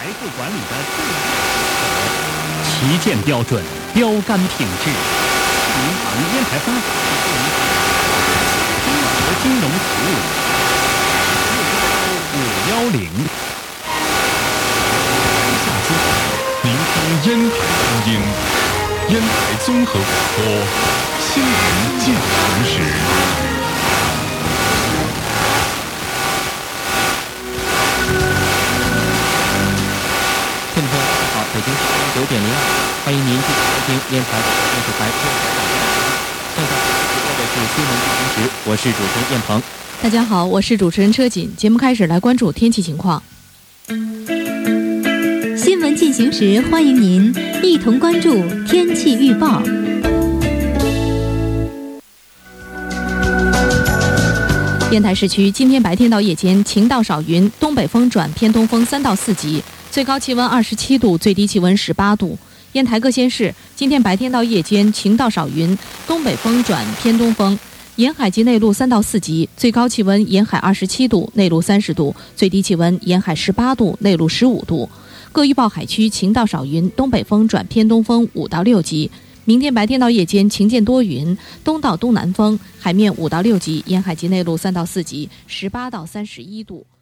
财富管理的最高旗舰标准，标杆品质。银行烟台分行综合金融服务510。 下次聆听烟台之音，烟台综合广播，新闻进行时。 听众朋友们好，北京时间9点02，欢迎您继续收听烟台电视台电台广播。现在直播的是新闻进行时，我是主持人燕鹏。 大家好，我是主持人车锦。节目开始，来关注天气情况。 新闻进行时，欢迎您一同关注天气预报。 烟台市区今天白天到夜间晴到少云，东北风转偏东风3到4级，最高气温27度，最低气温18度。烟台各县市今天白天到夜间晴到少云，东北风转偏东风，沿海及内陆3到4级，最高气温沿海27度，内陆30度，最低气温沿海18度，内陆15度。各预报海区晴到少云，东北风转偏东风5到6级。明天白天到夜间晴间多云，东到东南风，海面5到6级，沿海及内陆3到4级，18到31度。